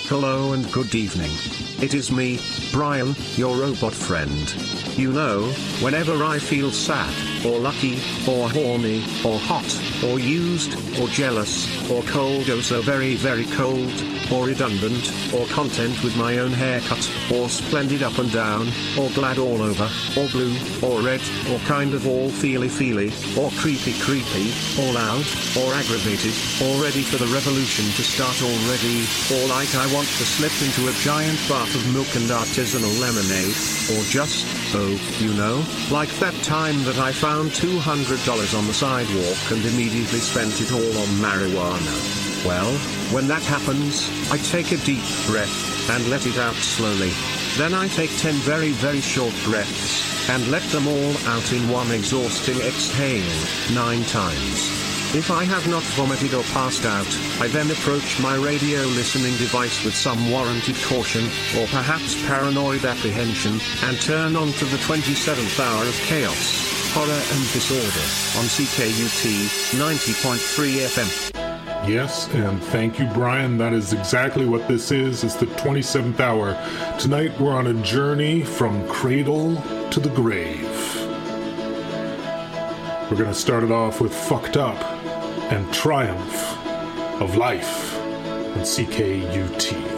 Hello and good evening. It is me, Brian, your robot friend. You know, whenever I feel sad, or lucky, or horny, or hot, or used, or jealous, or cold, oh so very very cold, or redundant, or content with my own haircut, or splendid up and down, or glad all over, or blue, or red, or kind of all feely, or creepy, or loud, or aggravated, or ready for the revolution to start already, or like I want to slip into a giant bath of milk and artisanal lemonade, or just, oh, you know, like that time that I found $200 on the sidewalk and immediately spent it all on marijuana. Well, when that happens, I take a deep breath, and let it out slowly. Then I take 10 very very short breaths, and let them all out in one exhausting exhale, 9 times. If I have not vomited or passed out, I then approach my radio listening device with some warranted caution, or perhaps paranoid apprehension, and turn on to the 27th hour of chaos, horror and disorder, on CKUT 90.3 FM. Yes, and thank you, Brian. That is exactly what this is. It's the 27th hour. Tonight we're on a journey from cradle to the grave. We're going to start it off with Fucked Up and Triumph of Life on CKUT.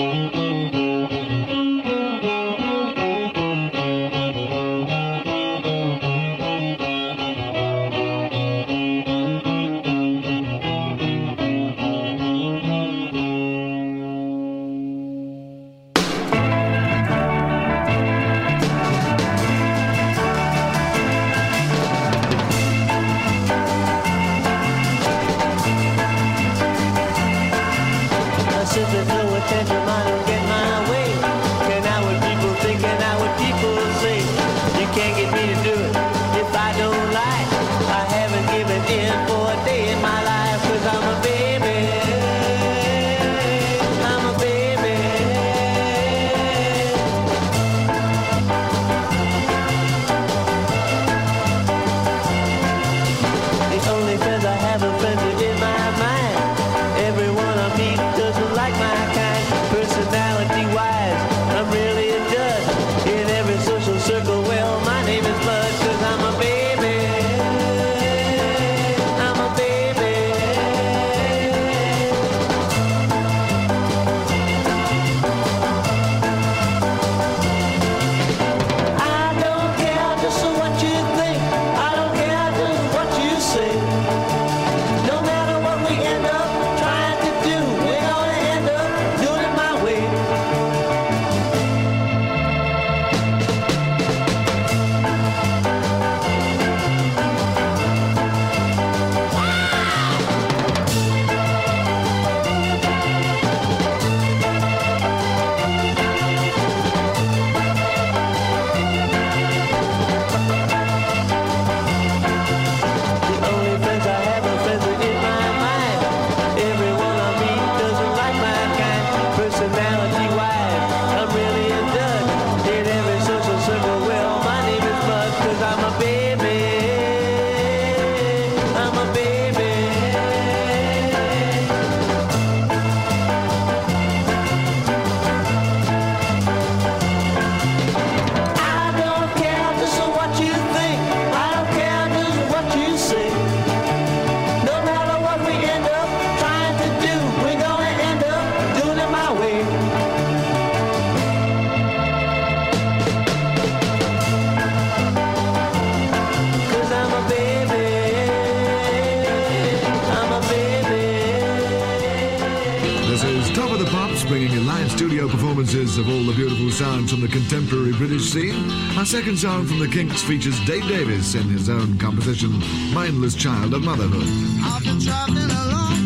Of all the beautiful sounds from the contemporary British scene. Our second song from the Kinks features Dave Davis in his own composition, Mindless Child of Motherhood. I've been traveling a long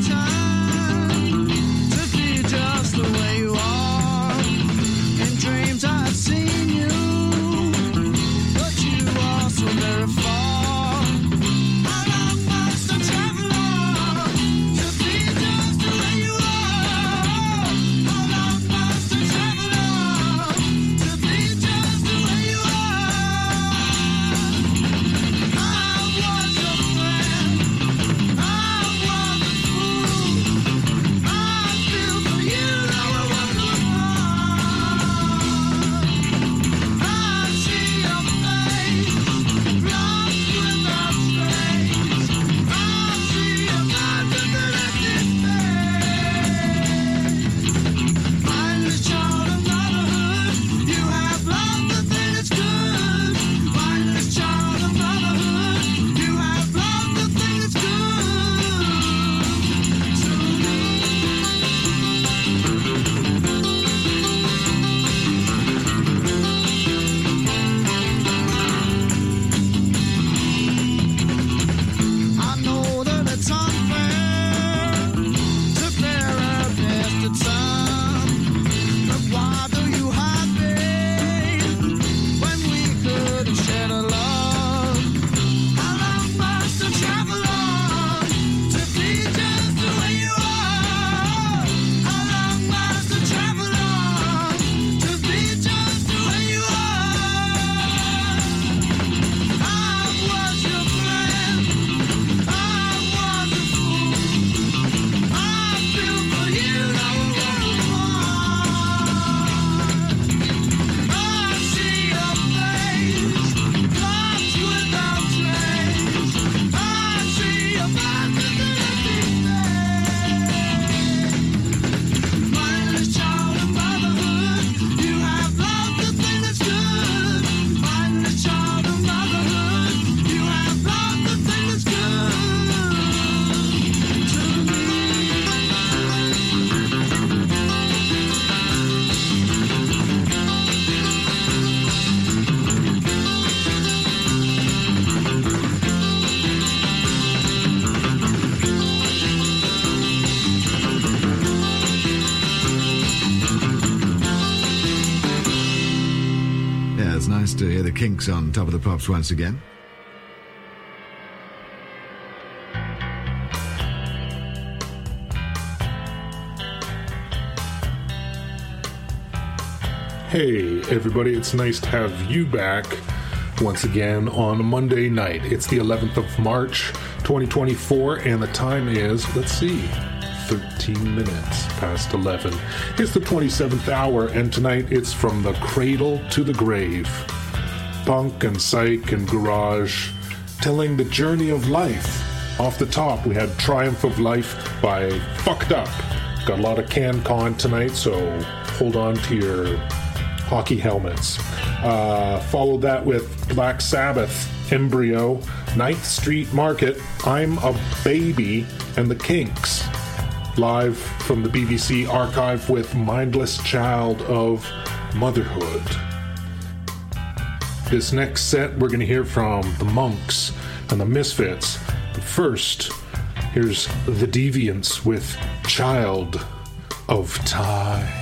time to be just the way you are. In dreams I've seen you, but you are so very far. Fool nice to hear the Kinks on Top of the Pops once again. Hey everybody, it's nice to have you back once again on a Monday night. It's the 11th of March, 2024, and the time is, 13 minutes past 11. It's the 27th hour, and tonight it's From the Cradle to the Grave. Punk and psych and garage, telling the journey of life. Off the top, we had Triumph of Life by Fucked Up. Got a lot of CanCon tonight, so hold on to your hockey helmets. Followed that with Black Sabbath, Embryo, 9th Street Market, I'm a Baby, and the Kinks. Live from the BBC archive with Mindless Child of Motherhood. This next set we're going to hear from the Monks and the Misfits. But first, here's the Deviants with Child of Time.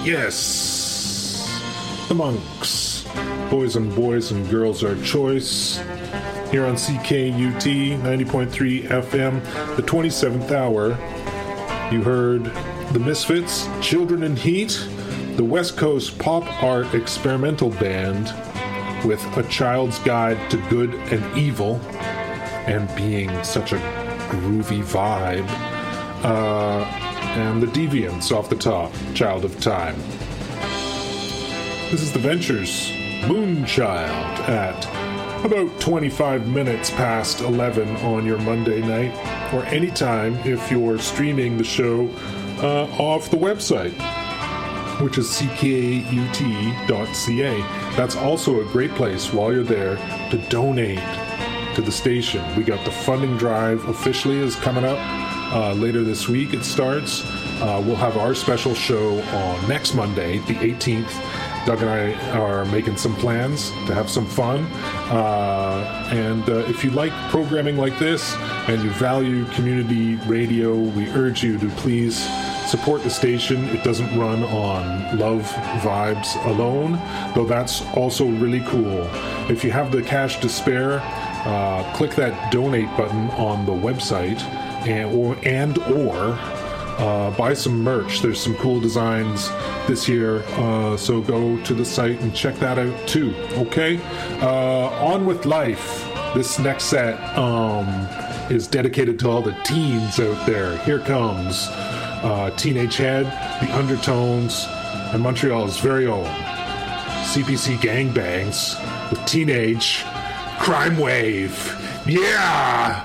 Yes, the Monks. Boys and Girls Our Choice. Here on CKUT 90.3 FM, the 27th hour. You heard the Misfits, Children in Heat, the West Coast Pop Art Experimental Band with A Child's Guide to Good and Evil, and being such a groovy vibe. And the Deviants off the top, Child of Time. This is the Ventures, Moonchild, at about 25 minutes past 11 on your Monday night, or anytime if you're streaming the show off the website, which is ckut.ca. That's also a great place while you're there to donate to the station. We got the funding drive officially is coming up. Later this week it starts. We'll have our special show on next Monday, the 18th. Doug and I are making some plans to have some fun. And if you like programming like this and you value community radio, we urge you to please support the station. It doesn't run on love vibes alone, though that's also really cool. If you have the cash to spare, click that donate button on the website and or buy some merch. There's some cool designs this year, so go to the site and check that out too. Okay, on with life. This next set is dedicated to all the teens out there. Here comes Teenage Head, The Undertones, and Montreal's very own CPC Gangbangs with Teenage Crime Wave. Yeah!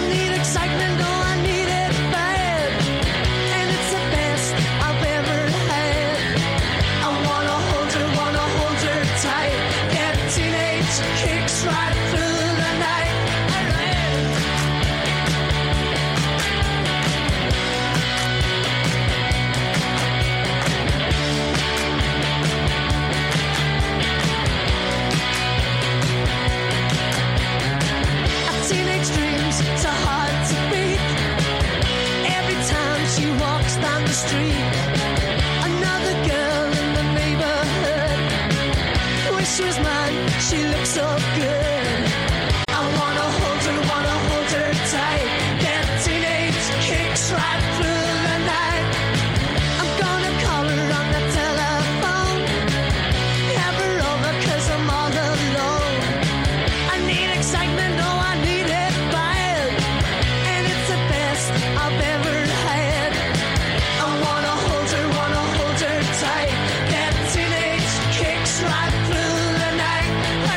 Excitement, oh, I need it bad, and it's the best I've ever had. teenage dreams so hard to beat. Every time she walks down the street, another girl in the neighborhood. Wish she was mine, she looks so good. I wanna hold her tight. Get teenage kicks right through the night. I'm gonna call her on the telephone, have her over 'cause I'm all alone. I need excitement, no, I need it bad, and it's the best I've ever had. I wanna hold her tight. Get teenage kicks right through the night.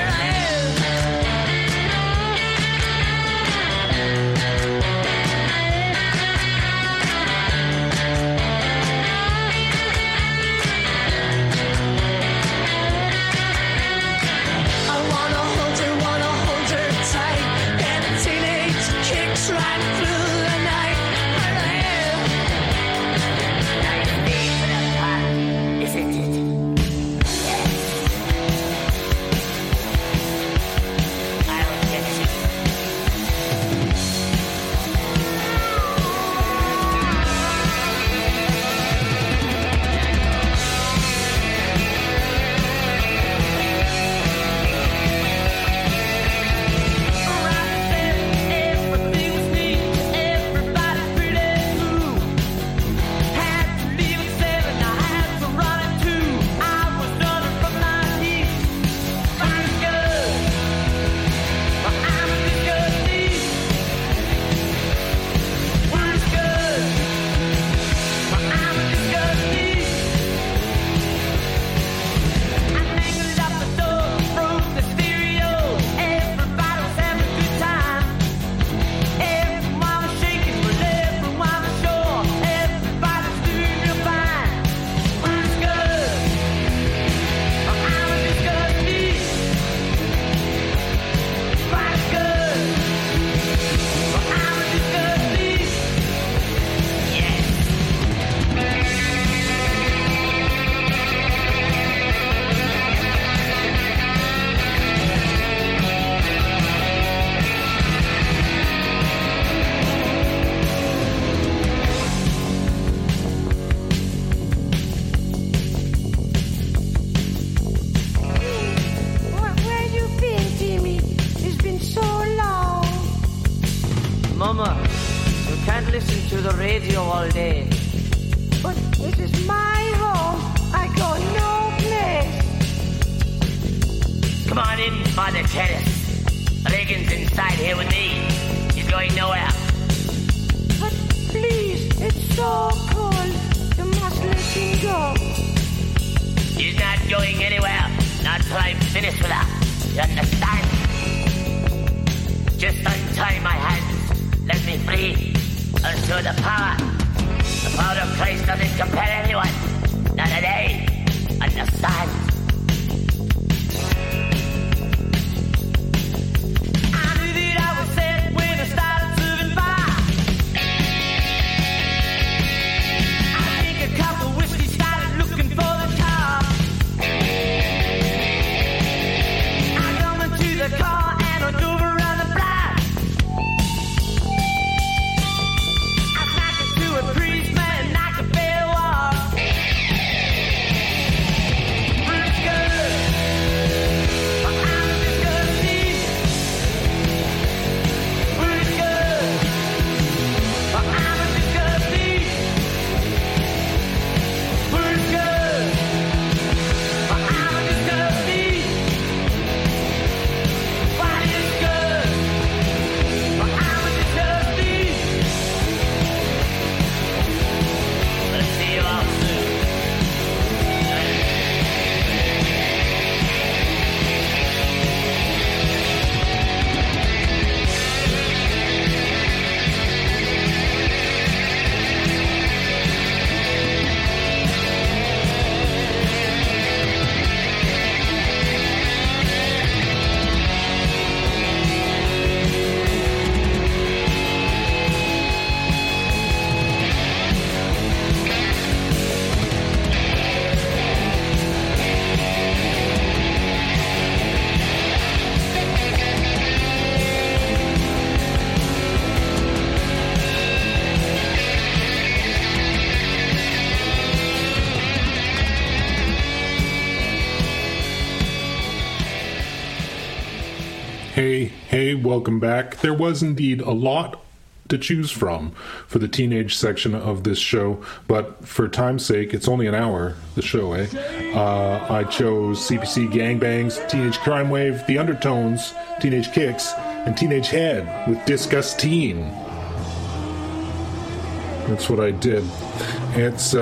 I wanna hold her tight. Get teenage kicks right through the night. Isn't it? Yes. I'll get you. Where you been, Jimmy? It's been so long. Mama, you can't listen to the radio all day. But this is my home. I go no place. Come on in, Father Tennis. Reagan's inside here with me. He's going nowhere. But please, it's so cold. You must let him go. He's not going anywhere. Not till I'm finished with her. You understand? Just untie my hands. Let me free. I'll show the power. The power of Christ doesn't compare anyone. Not a day. Understand? I knew that I was set when I started serving bar. I think a cup of whiskey started looking for the top. I come into the car and I drove around the block. I knocked into a priest man, knocked a bell off. Hey, welcome back. There was indeed a lot to choose from for the teenage section of this show, but for time's sake, it's only an hour, the show, I chose CPC Gangbangs, Teenage Crime Wave, The Undertones, Teenage Kicks, and Teenage Head with Disgustine. That's what I did. It's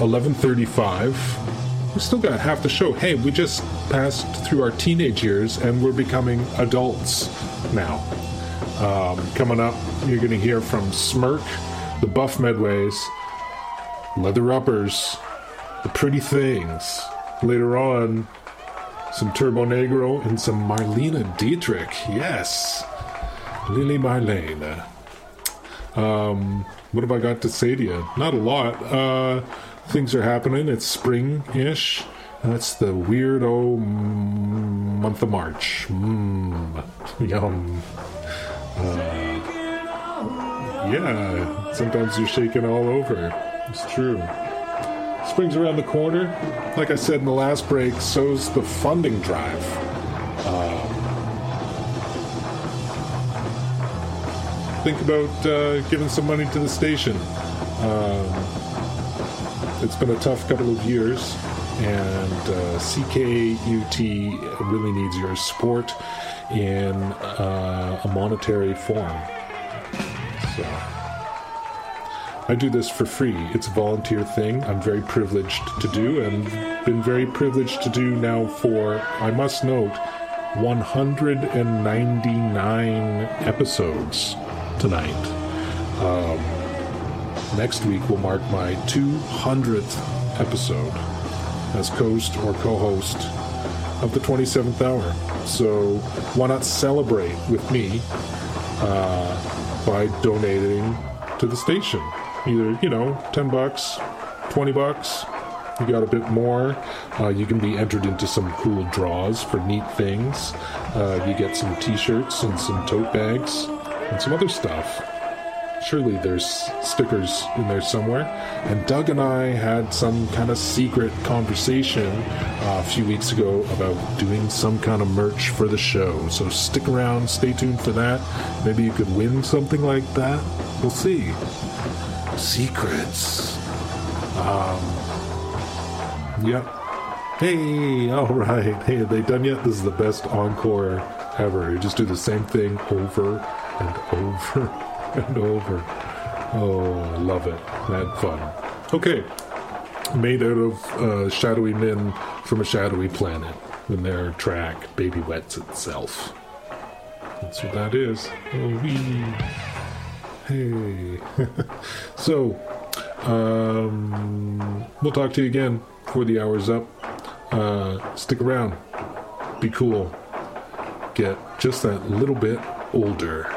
11:35. We still got half the show. Hey, we just passed through our teenage years and we're becoming adults now. Coming up, you're going to hear from Smirk, the Buff Medways, Leather Uppers, the Pretty Things. Later on, some Turbo Negro and some Marlene Dietrich. Yes, Lily Marlene. What have I got to say to you? Not a lot. Things are happening. It's spring-ish. That's the weirdo month of March. Yum. Yeah, sometimes you're shaking all over. It's true. Spring's around the corner. Like I said in the last break, so's the funding drive. Think about giving some money to the station. It's been a tough couple of years, and CKUT really needs your support in a monetary form. So I do this for free. It's a volunteer thing. I'm very privileged to do, and been very privileged to do now for, I must note, 199 episodes tonight. Next week will mark my 200th episode as host or co-host of the 27th hour. So why not celebrate with me by donating to the station? Either, $10, $20. You got a bit more. You can be entered into some cool draws for neat things. You get some t-shirts and some tote bags and some other stuff. Surely there's stickers in there somewhere. And Doug and I had some kind of secret conversation a few weeks ago about doing some kind of merch for the show. So stick around, stay tuned for that. Maybe you could win something like that. We'll see. Secrets. Yep. Hey, all right. Hey, are they done yet? This is the best encore ever. You just do the same thing over and over and over. Oh, I love it. I had fun. Okay. Made out of shadowy men from a shadowy planet. In their track, Baby Wets Itself. That's what that is. Oh, wee. Hey. So, we'll talk to you again before the hour's up. Stick around. Be cool. Get just that little bit older.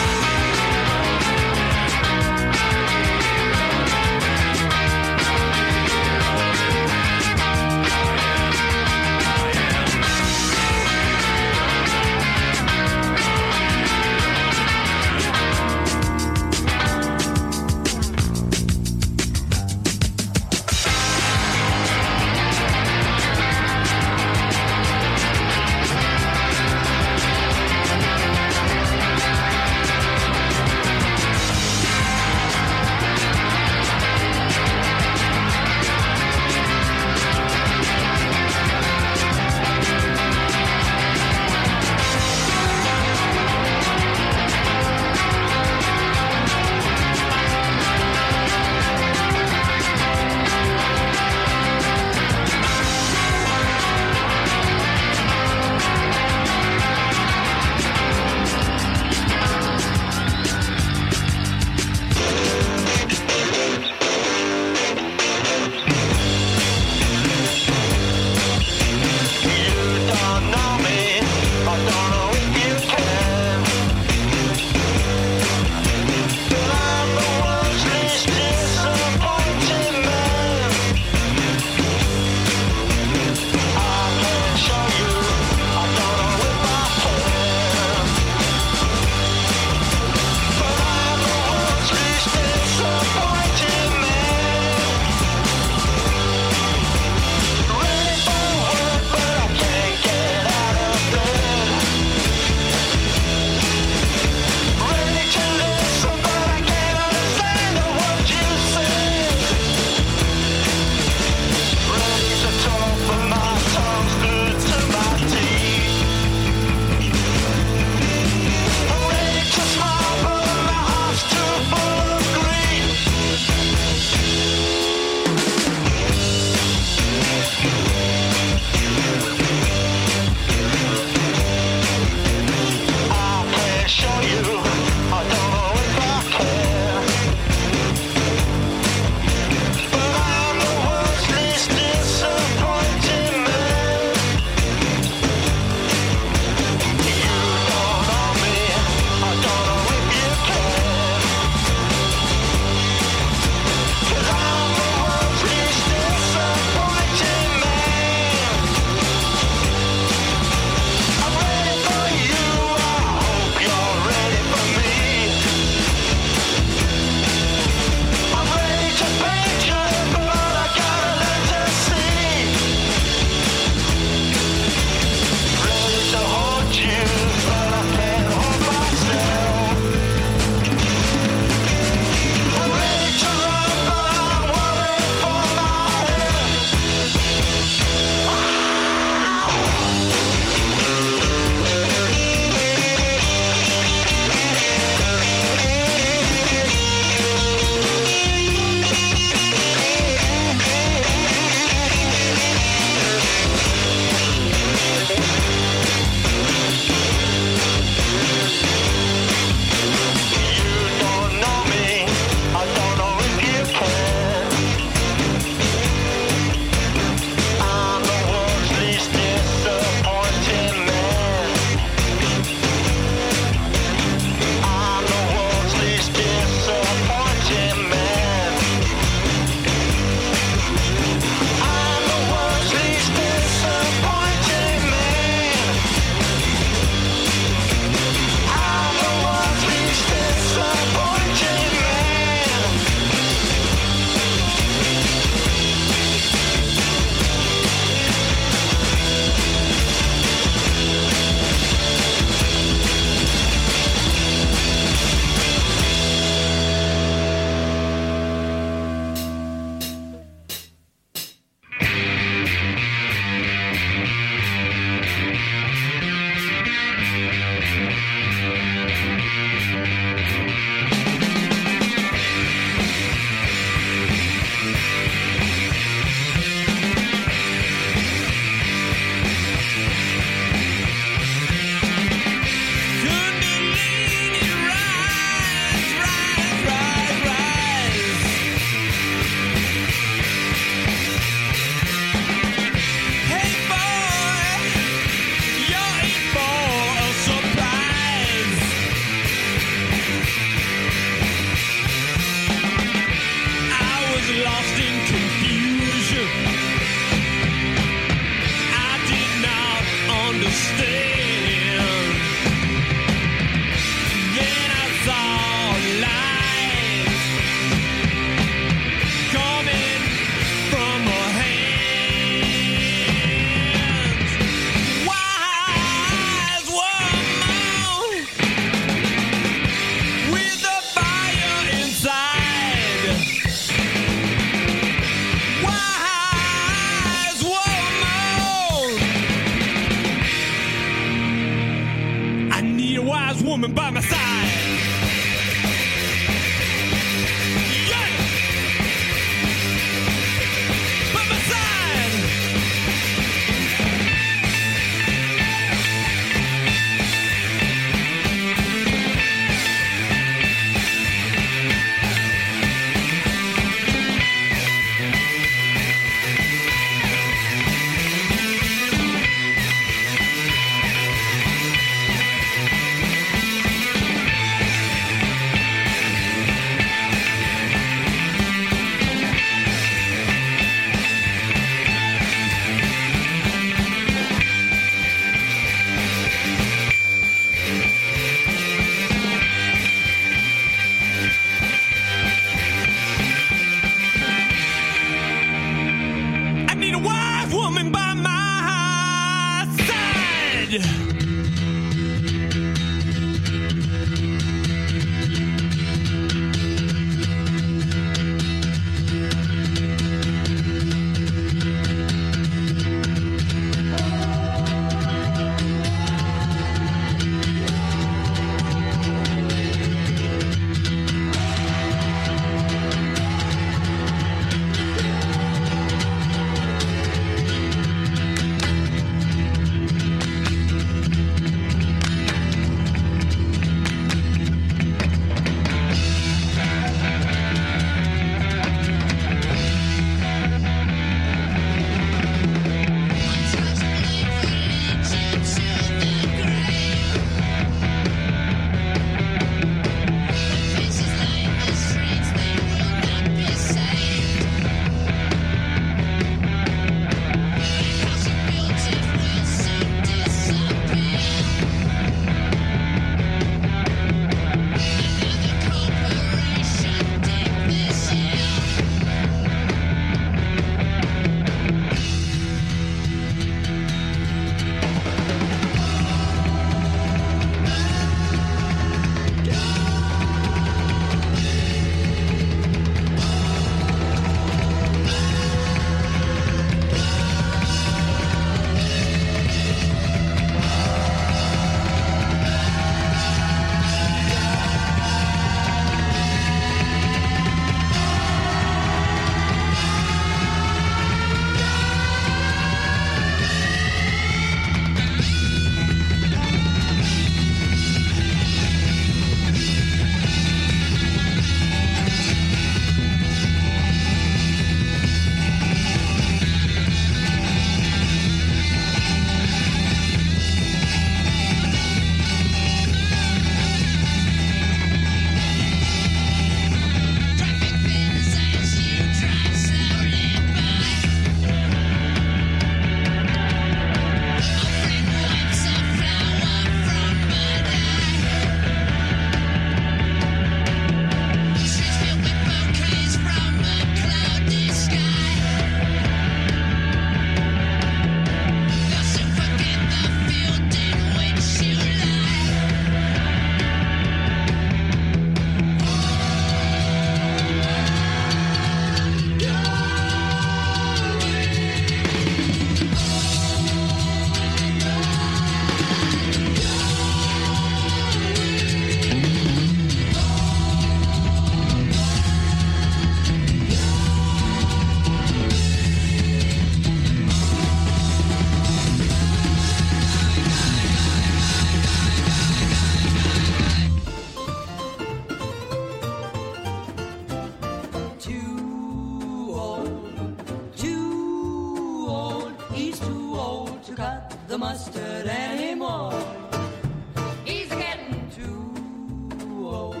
mustard anymore. He's getting too old.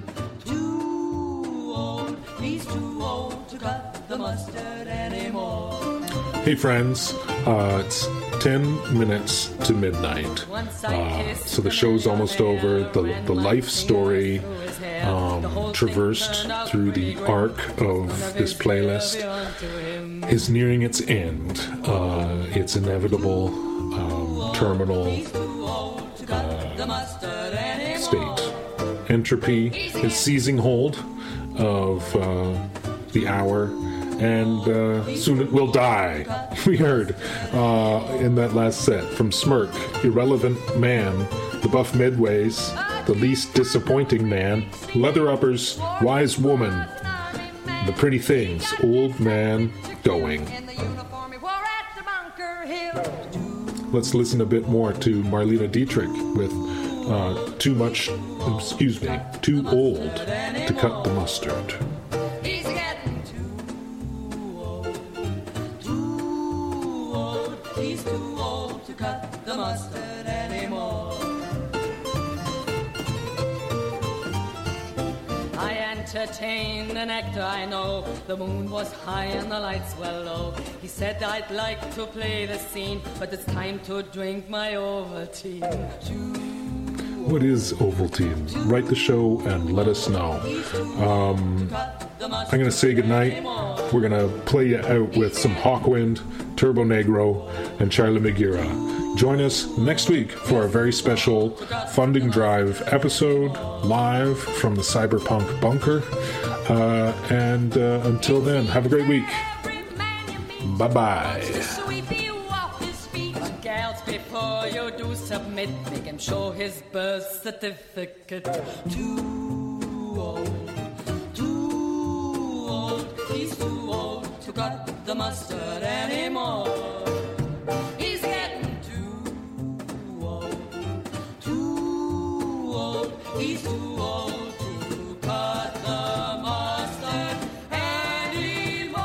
He's too old to cut the mustard anymore. Hey friends, it's 10 minutes to midnight. So the show's almost over. The life story traversed through the arc of this playlist is nearing its end. Its inevitable terminal state. Entropy is seizing hold of the hour, and soon it will die. We heard in that last set from Smirk, Irrelevant Man, The Buff Midways, The Least Disappointing Man, Leather Uppers, Wise Woman, The Pretty Things, Old Man Going. Let's listen a bit more to Marlene Dietrich with Too Old to Cut the Mustard. He's getting too old. He's too old to cut the mustard anymore. I entertained an actor I know. The moon was high and the lights were low. He said I'd like to play the scene, but it's time to drink my Ovaltine. What is Ovaltine? Write the show and let us know. I'm going to say goodnight. We're going to play you out with some Hawkwind, Turbo Negro, and Charlie Magira. Join us next week for a very special funding drive episode live from the Cyberpunk bunker. And until then, have a great week. Bye-bye. Girls, before you do submit, make him show his birth certificate. Too old, he's too old to cut the mustard anymore. He's getting too old, he's too old to cut the mustard anymore.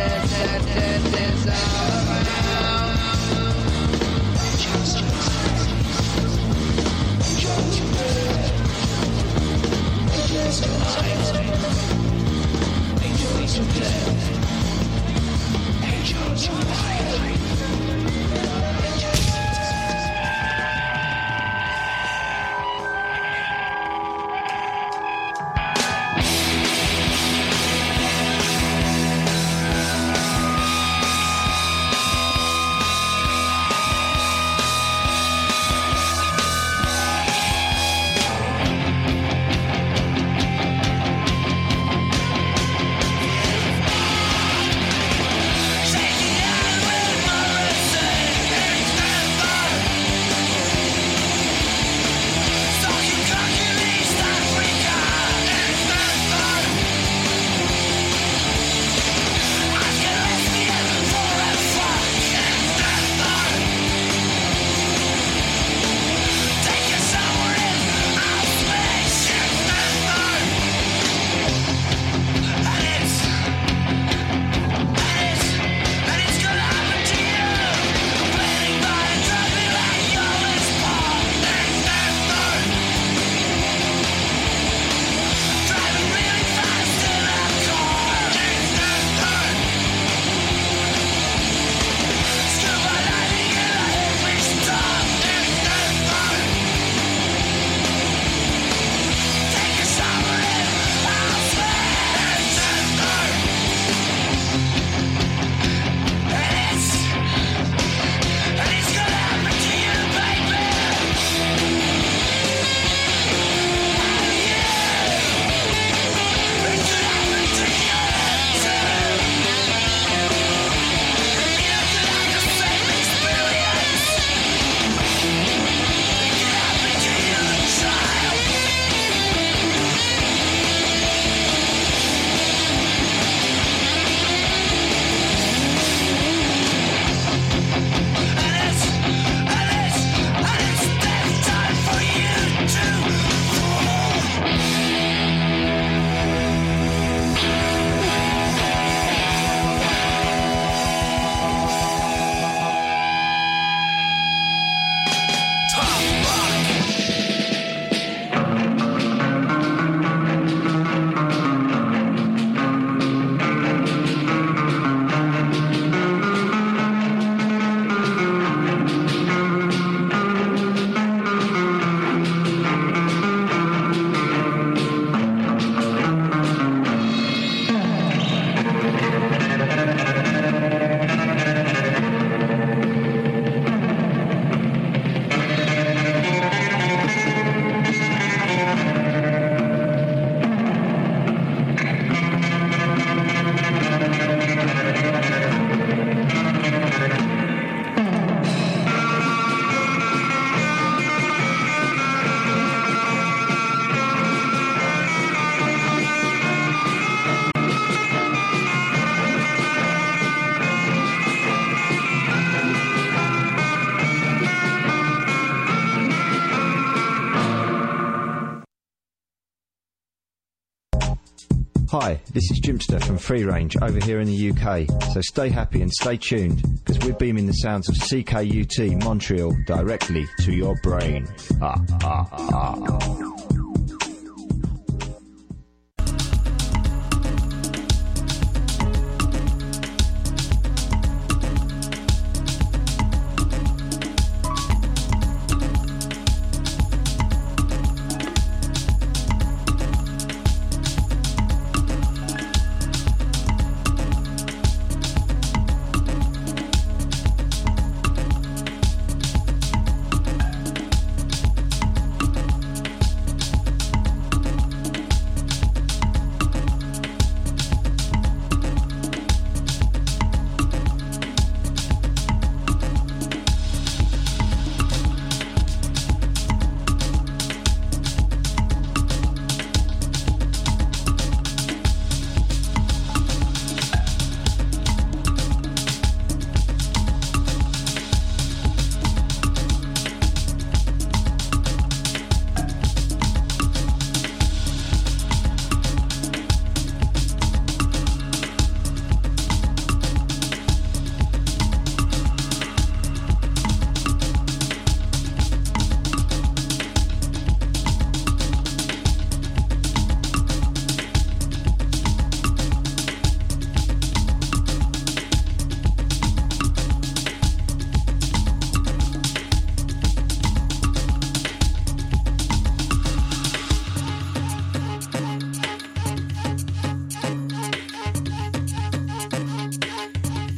Hi, this is Jimster from Free Range over here in the UK, so stay happy and stay tuned, because we're beaming the sounds of CKUT Montreal directly to your brain. Ah, ah, ah.